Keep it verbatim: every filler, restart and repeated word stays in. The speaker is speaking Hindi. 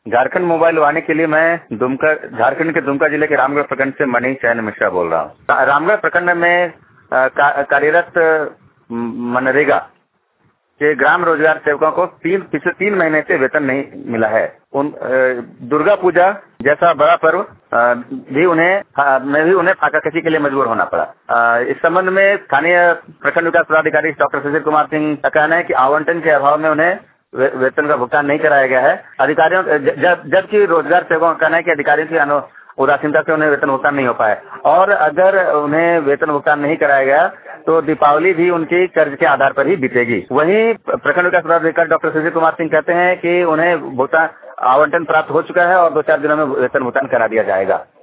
झारखंड मोबाइल वाणी के लिए मैं दुमका झारखंड के दुमका जिले के रामगढ़ प्रखंड से मनीष चैन मिश्रा बोल रहा हूँ। रामगढ़ प्रखंड में का, कार्यरत मनरेगा के ग्राम रोजगार सेवकों को तीन पिछले तीन महीने से वेतन नहीं मिला है। उन दुर्गा पूजा जैसा बड़ा पर्व भी उन्हें में भी उन्हें फाकाकशी के लिए मजबूर होना पड़ा। इस संबंध में स्थानीय प्रखंड विकास पदाधिकारी डॉक्टर सुशील कुमार सिंह का कहना है कि आवंटन के अभाव में उन्हें वे, वेतन का भुगतान नहीं कराया गया है। अधिकारियों जब जबकि रोजगार सेवकों का कहना है कि अधिकारियों की उदासीनता से उन्हें वेतन भुगतान नहीं हो पाया और अगर उन्हें वेतन भुगतान नहीं कराया गया तो दीपावली भी उनकी कर्ज के आधार पर ही बीतेगी। वहीं प्रखंड विकास पदाधिकारी डॉक्टर सुशील कुमार सिंह कहते हैं कि उन्हें भुगतान आवंटन प्राप्त हो चुका है और दो चार दिनों में वेतन भुगतान करा दिया जाएगा।